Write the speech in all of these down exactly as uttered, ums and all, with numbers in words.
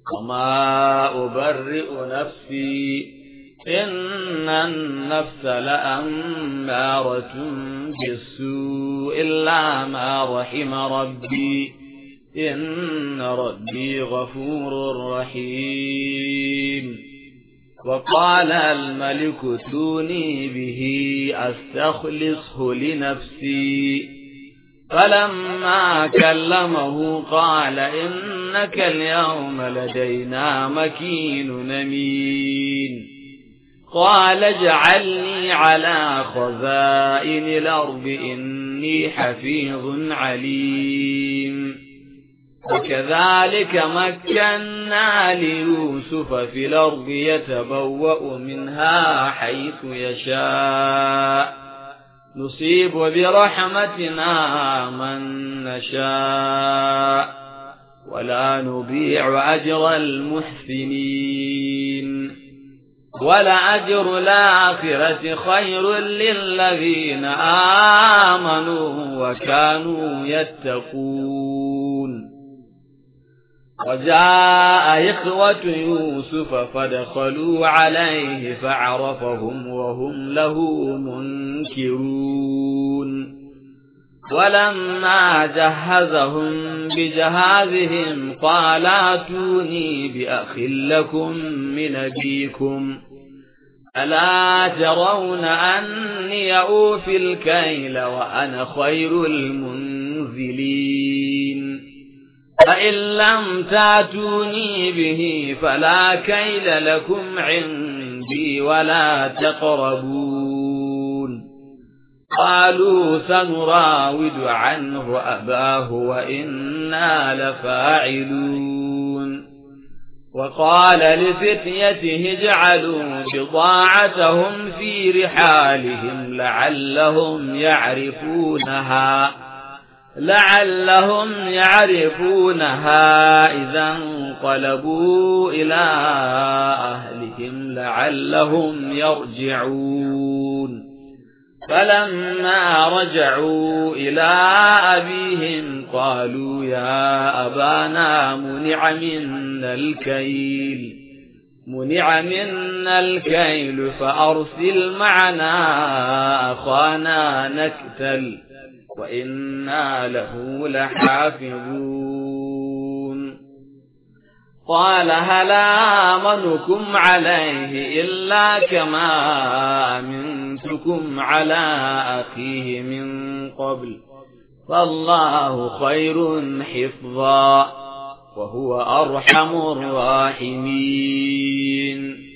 وما أبرئ نفسي إن النفس لأمارة بالسوء إلا ما رحم ربي إن ربي غفور رحيم. وقال الملك ائتوني به أستخلصه لنفسي فلما كلمه قال إنك اليوم لدينا مكين أمين. قال اجعلني على خزائن الأرض إني حفيظ عليم. وكذلك مكنا ليوسف في الأرض يتبوأ منها حيث يشاء نصيب برحمتنا من نشاء ولا نضيع أجر المحسنين ولأجر الآخرة خير للذين آمنوا وكانوا يتقون. وجاء إخوة يوسف فدخلوا عليه فعرفهم وهم له منكرون. ولما جهزهم بجهازهم قال ائتوني بأخ لكم من أبيكم ألا ترون أني أوفي الكيل وأنا خير المنزلين. فإن لم تأتوني به فلا كيل لكم عندي ولا تقربون. قالوا سنراود عنه أباه وإنا لفاعلون. وقال لفتيته اجعلوا بضاعتهم في رحالهم لعلهم يعرفونها لعلهم يعرفونها إذا انقلبوا إلى أهلهم لعلهم يرجعون. فلما رجعوا إلى أبيهم قالوا يا أبانا منع منا الكيل منع منا الكيل فأرسل معنا أخانا نكتل وإنا له لحافظون. قال هل آمنكم عليه إلا كما أمنتكم على أخيه من قبل فالله خير حفظا وهو أرحم الراحمين.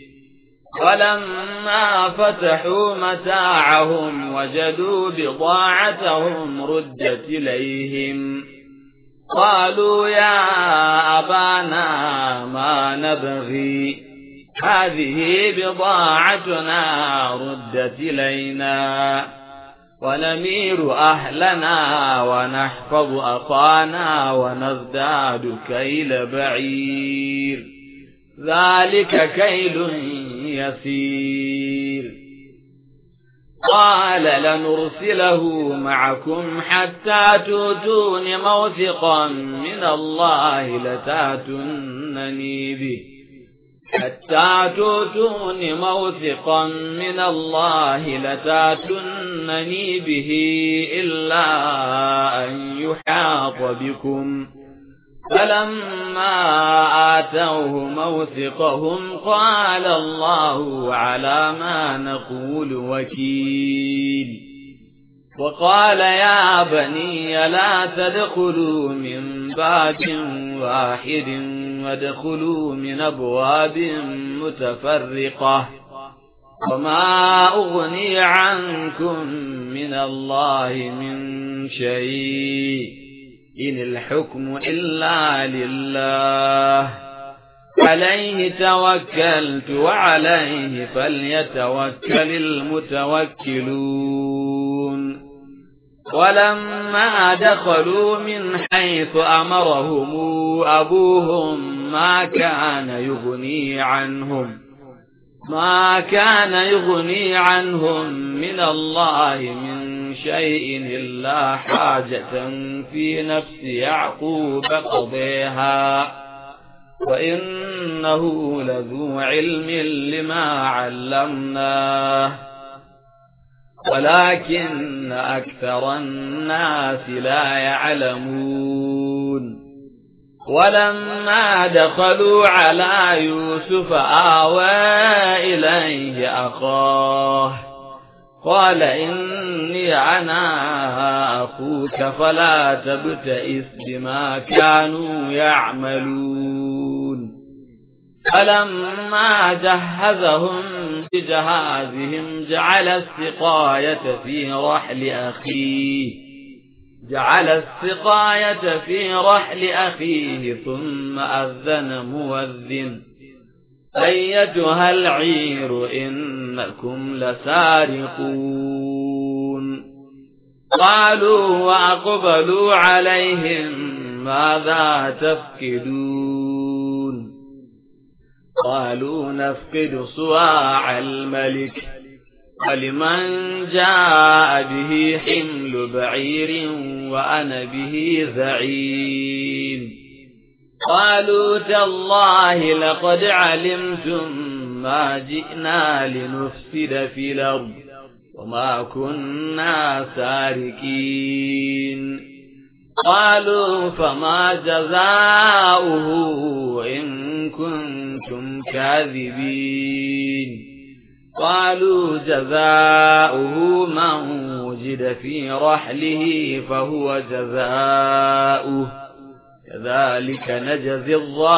ولما فتحوا متاعهم وجدوا بضاعتهم ردت إليهم قالوا يا أبانا ما نبغي هذه بضاعتنا ردت إلينا ونمير أهلنا ونحفظ أخانا ونزداد كيل بعير ذلك كيل يسير. قال لنرسله معكم حتى تؤتون موثقا من الله لتأتونني به حتى تؤتون موثقا من الله لتأتونني به إلا أن يحاط بكم. فلما آتوه موثقهم قال الله على ما نقول وكيل. وقال يا بني لا تدخلوا من باب واحد وادخلوا من أبواب متفرقة وما أغني عنكم من الله من شيء إن الحكم إلا لله عليه توكلت وعليه فليتوكل المتوكلون. ولما دخلوا من حيث أمرهم أبوهم ما كان يغني عنهم ما كان يغني عنهم من الله من شيء إلا حاجة في نفس يعقوب قضيها وإنه لذو علم لما علمناه ولكن أكثر الناس لا يعلمون ولما دخلوا على يوسف آوى إليه أخاه قال إني أنا أخوك فلا تبتئس بما كانوا يعملون فلما جهزهم بجهازهم جعل السقاية في رحل أخيه جعل السقاية في رحل أخيه ثم أذن مؤذن أيتها العير إنكم لسارقون قالوا وأقبلوا عليهم ماذا تفقدون قالوا نفقد صواع الملك ولمن جاء به حمل بعير وأنا به زعيم قالوا تالله لقد علمتم ما جئنا لنفسد في الأرض وما كنا سارقين قالوا فما جزاؤه إن كنتم كاذبين قالوا جزاؤه من وجد في رحله فهو جزاؤه كذلك نجزي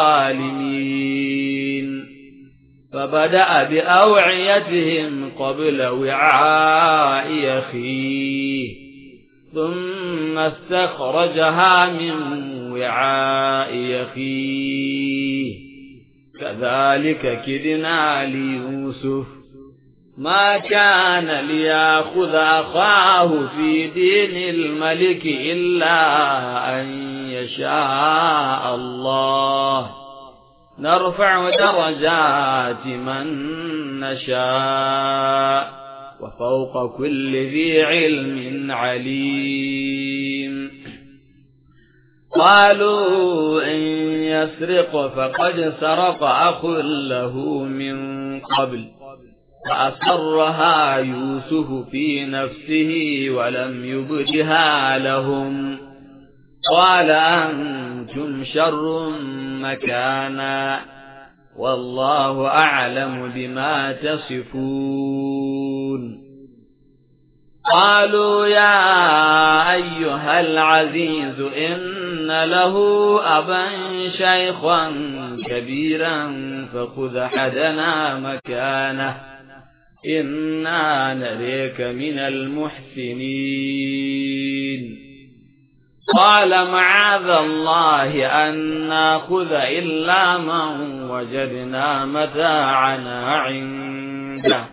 الظالمين فبدأ بأوعيتهم قبل وعاء أخيه ثم استخرجها من وعاء أخيه كذلك كدنا ليوسف ما كان ليأخذ أخاه في دين الملك إلا أن يشاء الله نرفع درجات من نشاء وفوق كل ذي علم عليم قالوا إن يسرق فقد سرق أخ له من قبل فأسرها يوسف في نفسه ولم يبدها لهم قال أنتم شر مكانا والله أعلم بما تصفون قالوا يا أيها العزيز إن له أبا شيخا كبيرا فخذ أحدنا مكانه إنا نريك من المحسنين قال معاذ الله أن نأخذ إلا من وجدنا متاعنا عنده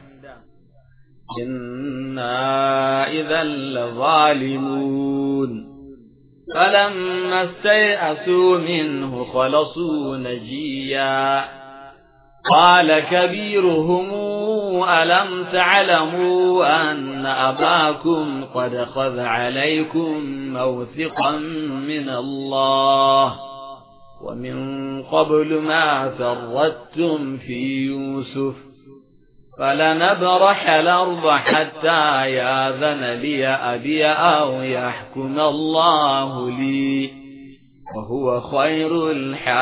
إنا إذا لظالمون فلما استيأسوا منه خلصوا نجيا قال كبيرهم ألم تعلموا أن أباكم قد خذ عليكم موثقا من الله ومن قبل ما فرطتم في يوسف فلنبرح الأرض حتى يأذن لي أبي أو يحكم الله لي وهو خير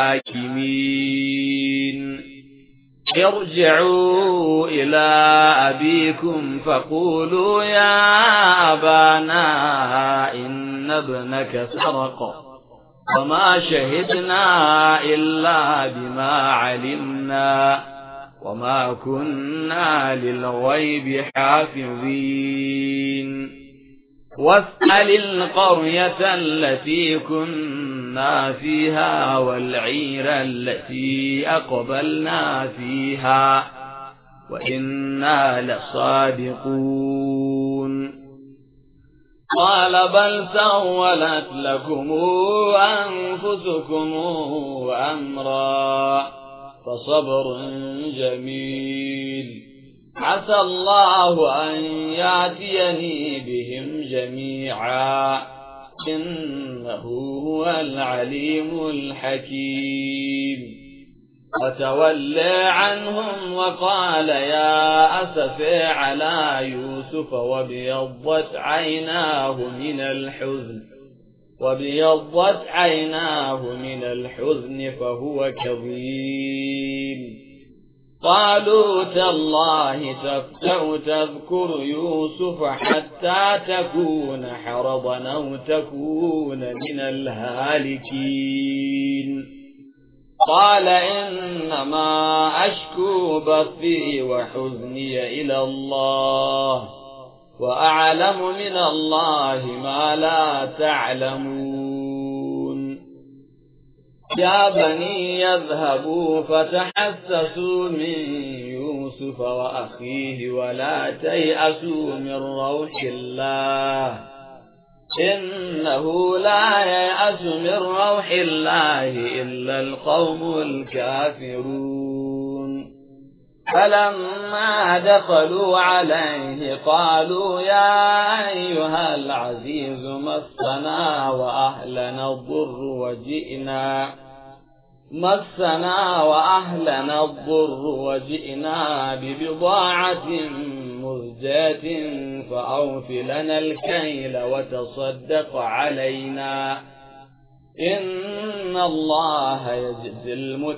الحاكمين ارجعوا إلى أبيكم فقولوا يا أبانا إن ابنك سرق وما شهدنا إلا بما علمنا وما كنا للغيب حافظين واسأل القرية التي كنا فيها والعير التي أقبلنا فيها وإنا لصادقون قال بل سولت لكم أنفسكم أمرا فصبر جميل عسى الله أن يأتيني بهم جميعا إنه هو العليم الحكيم وتولى عنهم وقال يا أسفي على يوسف وابيضت عيناه من الحزن وابيضت عيناه من الحزن فهو كظيم. قالوا تالله تفتأ تذكر يوسف حتى تكون حرضا أو تكون من الهالكين. قال إنما أشكو بثي وحزني إلى الله وأعلم من الله ما لا تعلمون. يا بني يذهبوا فتحسسوا من يوسف وأخيه ولا تيأسوا من روح الله إنه لا ييأس من روح الله إلا القوم الكافرون. فلما دخلوا عليه قالوا يا أيها العزيز مسنا وأهلنا الضر وجئنا مسنا وأهلنا الضر وجئنا ببضاعة مزجاة فأوف لنا الكيل وتصدق علينا إن الله يجزي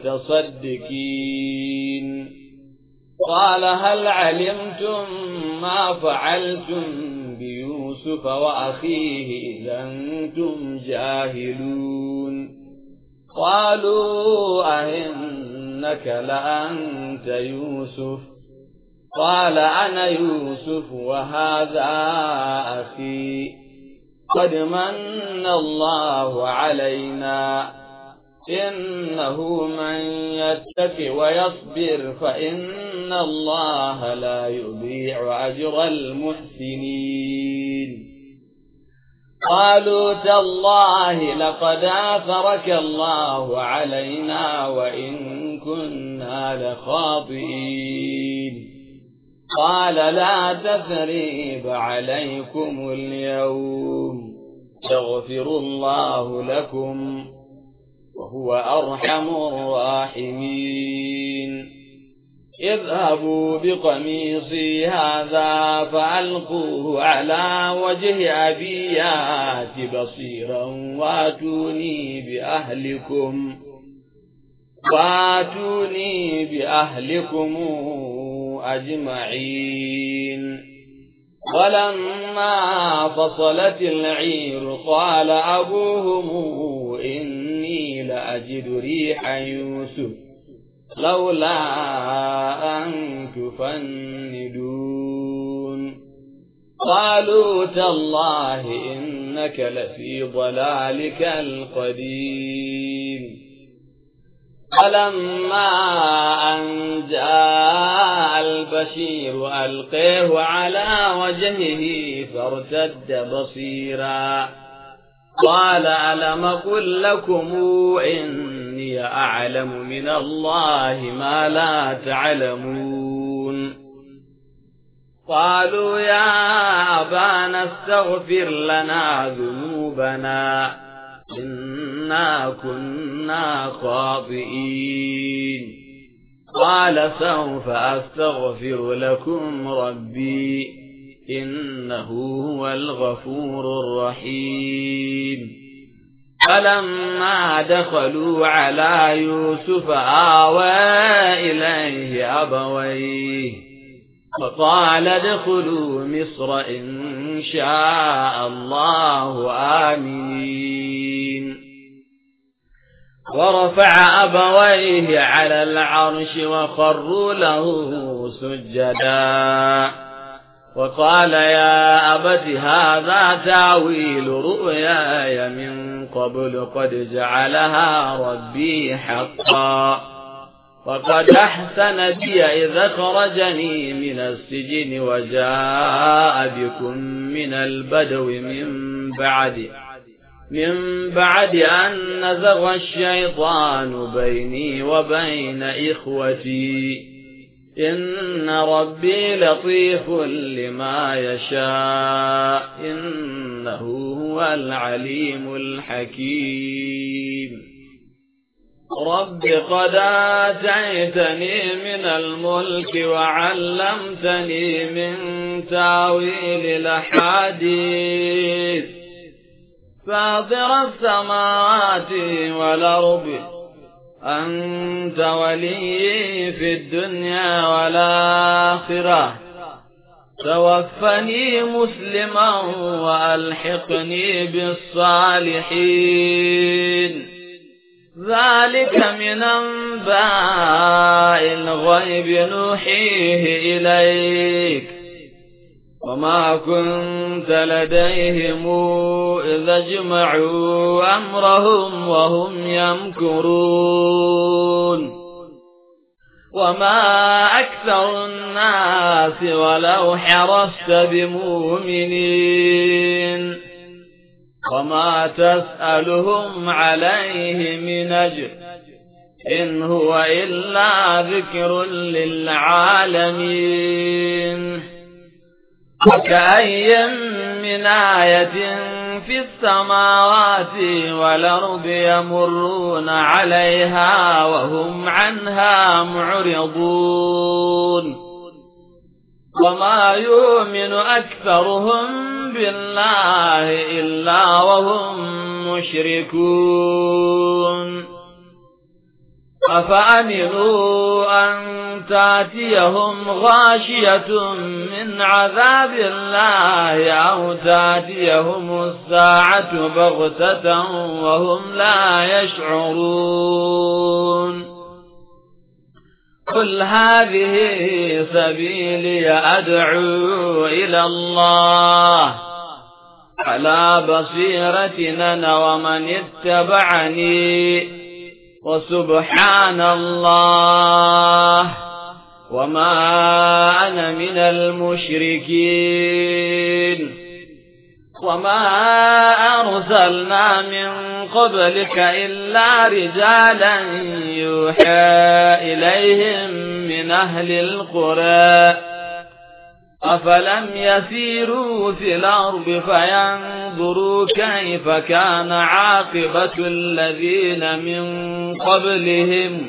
المتصدقين. قال هل علمتم ما فعلتم بيوسف وأخيه إذا أنتم جاهلون؟ قالوا أئنك لأنت يوسف؟ قال أنا يوسف وهذا أخي قد من الله علينا إنه من يتق ويصبر فإن الله لا يضيع أجر المحسنين. قالوا تالله لقد آثرك الله علينا وإن كنا لخاطئين. قال لا تثريب عليكم اليوم يغفر الله لكم وهو أرحم الراحمين. اذهبوا بقميصي هذا فألقوه على وجه أبي يأت بصيرا واتوني بأهلكم واتوني بأهلكم أجمعين. ولما فصلت العير قال أبوهم إني لأجد ريح يوسف لولا أن تفندون. قالوا تالله إنك لفي ضلالك القديم. فلما أن جاء البشير ألقيه على وجهه فارتد بصيرا قال ألم قل لكم إني أعلم من الله ما لا تعلمون. قالوا يا أبانا استغفر لنا ذنوبنا إنا كنا خاطئين. قال سوف أستغفر لكم ربي إنه هو الغفور الرحيم. فلما دخلوا على يوسف آوى إليه أبويه وقال ادخلوا مصر إن شاء الله آمين. ورفع أبويه على العرش وخروا له سجدا وقال يا أبت هذا تاويل رؤياي من قبل قد جعلها ربي حقا وقد أحسن بي إذ أخرجني من السجن وجاء بكم من البدو من بعد من بعد أن نزغ الشيطان بيني وبين إخوتي إن ربي لطيف لما يشاء إنه هو العليم الحكيم. رب قد آتيتني من الملك وعلمتني من تاويل الأحاديث فاطر السماوات والأرض أنت ولي في الدنيا والآخرة توفني مسلما وألحقني بالصالحين ذلك من أنباء الغيب نوحيه إليك وما كنت لديهم إذ اجمعوا أمرهم وهم يمكرون وما أكثر الناس ولو حرصت بمؤمنين وما تسألهم عليه من أجر إن هو إلا ذكر للعالمين وكأي من آية في السماوات والأرض يمرون عليها وهم عنها معرضون وما يؤمن أكثرهم بالله إلا وهم مشركون أفأمنوا أن تأتيهم غاشية من عذاب الله أو تأتيهم الساعة بغتة وهم لا يشعرون قل هذه سبيلي أدعو إلى الله على بصيرة أنا ومن اتبعني وسبحان الله وما أنا من المشركين وما أرسلنا من قبلك إلا رجالا يوحى إليهم من أهل القرى أفلم يسيروا في الأرض فينظروا كيف كان عاقبة الذين من قبلهم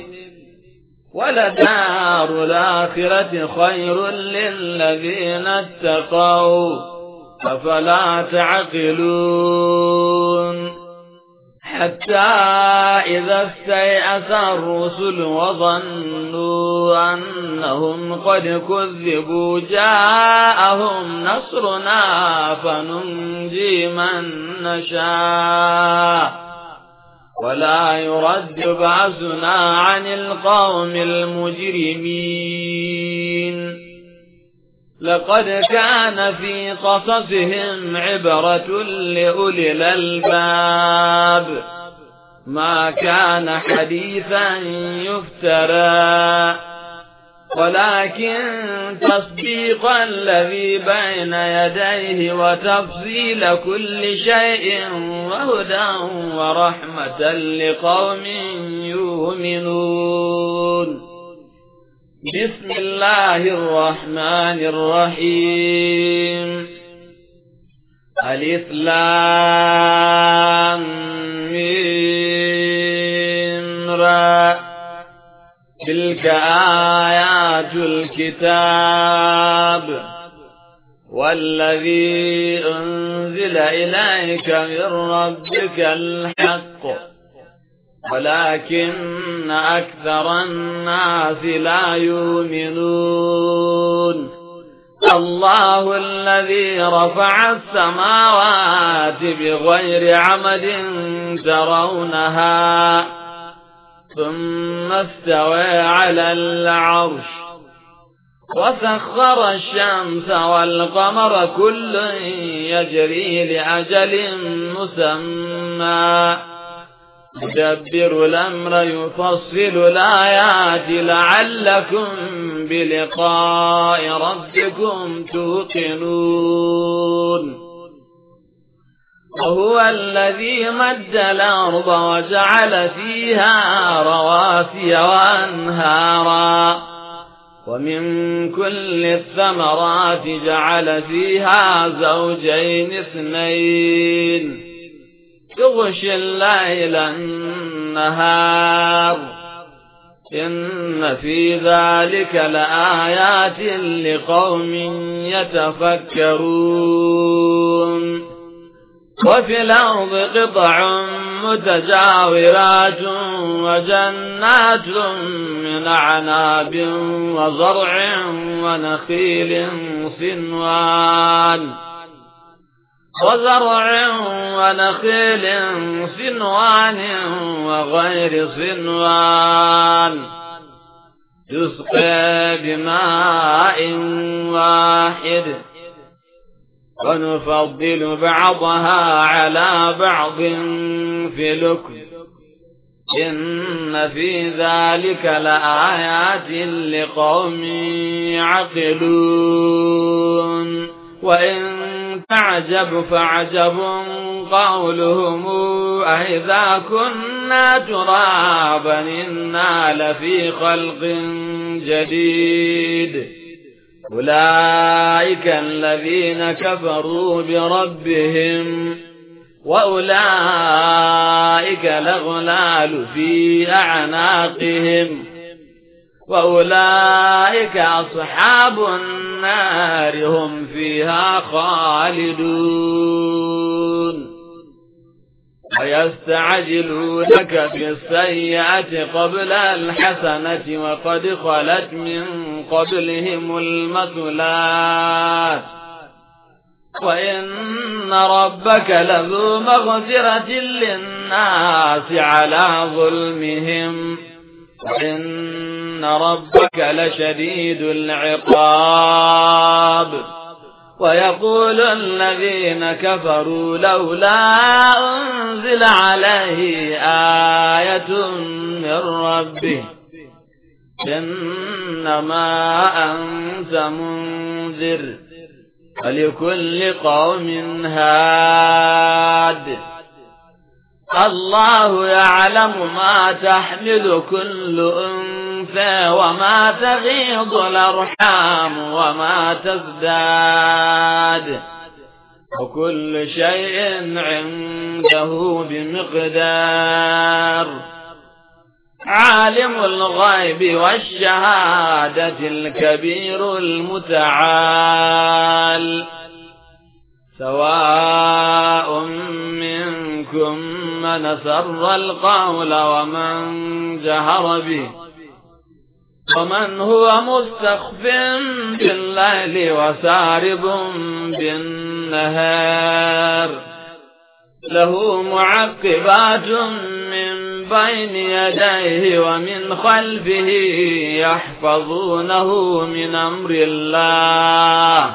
ولدار الآخرة خير للذين اتقوا أفلا تعقلون حتى إذا استيأس الرسل وظنوا أنهم قد كذبوا جاءهم نصرنا فننجي من نشاء ولا يرد بأسنا عن القوم المجرمين لقد كان في قصصهم عبرة لأولي الألباب ما كان حديثا يفترى ولكن تصديق الذي بين يديه وتفصيل كل شيء وهدى ورحمة لقوم يؤمنون بسم الله الرحمن الرحيم ألف لام ميم را تلك آيات الكتاب والذي أنزل إليك من ربك الحق ولكن أكثر الناس لا يؤمنون الله الذي رفع السماوات بغير عمد ترونها ثم استوى على العرش وسخر الشمس والقمر كل يجري لأجل مسمى يدبر الأمر يفصل الآيات لعلكم بلقاء ربكم توقنون وهو الذي مد الأرض وجعل فيها رواسي وأنهارا ومن كل الثمرات جعل فيها زوجين اثنين يغشي الليل النهار إن في ذلك لآيات لقوم يتفكرون وفي الأرض قطع متجاورات وجنات من أعناب وزرع ونخيل صنوان وزرع ونخيل صنوان وغير صنوان يسقى بماء واحد ونفضل بعضها على بعض في الأكل إن في ذلك لآيات لقوم يعقلون وإن تعجب فعجب قولهم أإذا كنا ترابا إنا لفي خلق جديد أولئك الذين كفروا بربهم وأولئك الأغلال في أعناقهم وأولئك أصحاب النار هم فيها خالدون ويستعجلونك بالسيئة قبل الحسنة وقد خلت من قبلهم المثلات وإن ربك لذو مغفرة للناس على ظلمهم وإن ربك لشديد العقاب ويقول الذين كفروا لولا أنزل عليه آية من ربه إنما أنت منذر ولكل قوم هاد الله يعلم ما تحمل كل أنثى وما تغيض الأرحام وما تزداد وكل شيء عنده بمقدار عالم الغيب والشهادة الكبير المتعال سواء منكم من سر القول ومن جهر به ومن هو مستخف بالليل وسارب بالنهار له معقبات من بين يديه ومن خلفه يحفظونه من أمر الله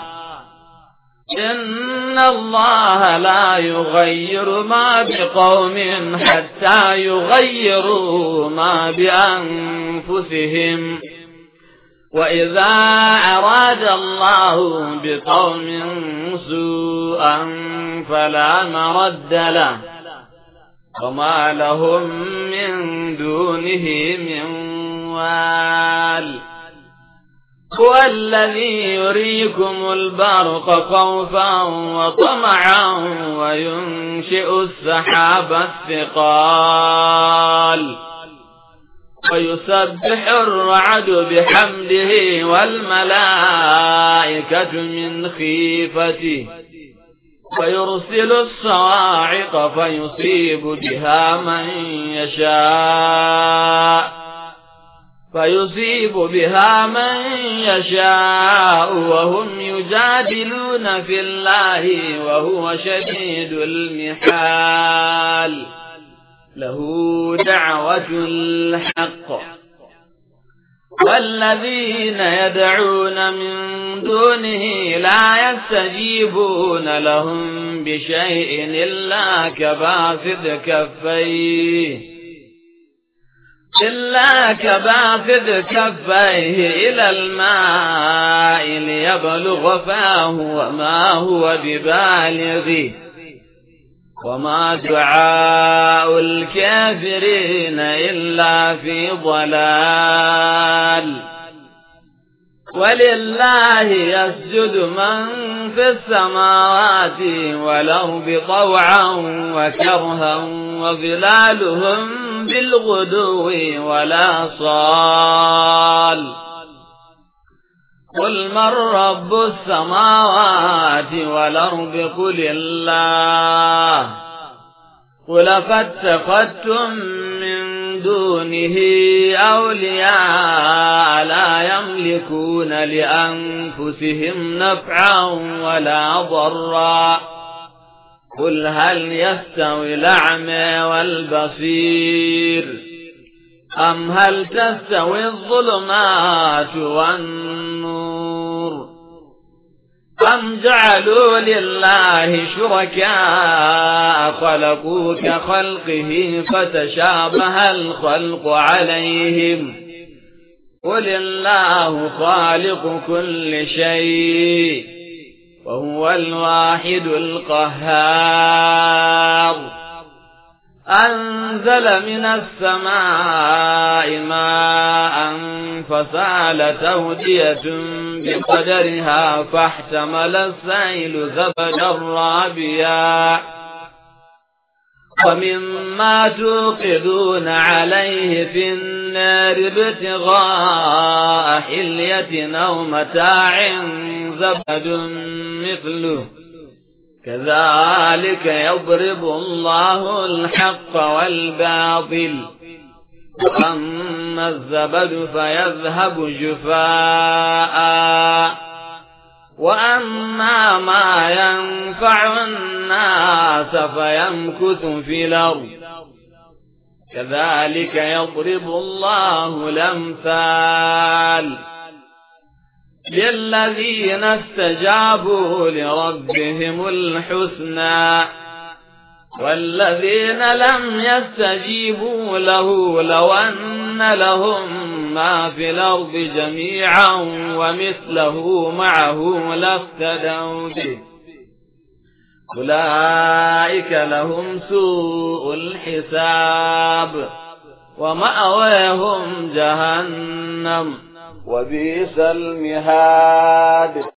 إن الله لا يغير ما بقوم حتى يغيروا ما بأنفسهم وإذا أراد الله بقوم سوءا فلا مرد له وما لهم من دونه من وال هو الذي يريكم البرق خوفا وطمعا وينشئ السحاب الثقال ويسبح الرعد بحمده والملائكة من خيفته ويرسل الصواعق فيصيب بها من يشاء فيصيب بها من يشاء وهم يجادلون في الله وهو شديد المحال له دعوة الحق والذين يدعون من دونه لا يستجيبون لهم بشيء إلا كباسط كفيه إلا كباسط كفيه إلى الماء ليبلغ فاه وما هو ببالغه وما دعاء الكافرين إلا في ضلال ولله يسجد من في السماوات والأرض طوعا وكرها وظلالهم بالغدو ولا صال قل من رب السماوات والأرض قل الله قل فاتخذتم من دونه أولياء لا يملكون لأنفسهم نفعا ولا ضرا قل هل يستوي الأعمى والبصير أم هل تستوي الظلمات والنور أم جعلوا لله شركاء خلقوا كخلقه فتشابه الخلق عليهم قل الله خالق كل شيء وهو الواحد القهار أنزل من السماء ماء فسالت أودية بقدرها فاحتمل السيل زبدا رابيا ومما توقدون عليه في النار ابتغاء حلية أو متاع زبد مثله كذلك يضرب الله الحق والباطل وأما الزبد فيذهب جفاء وأما ما ينفع الناس فيمكث في الأرض كذلك يضرب الله الأمثال للذين استجابوا لربهم الحسنى والذين لم يستجيبوا له لو أن لهم ما في الأرض جميعا ومثله معه لافتدوا به أولئك لهم سوء الحساب ومأواهم جهنم وبئس المهاد.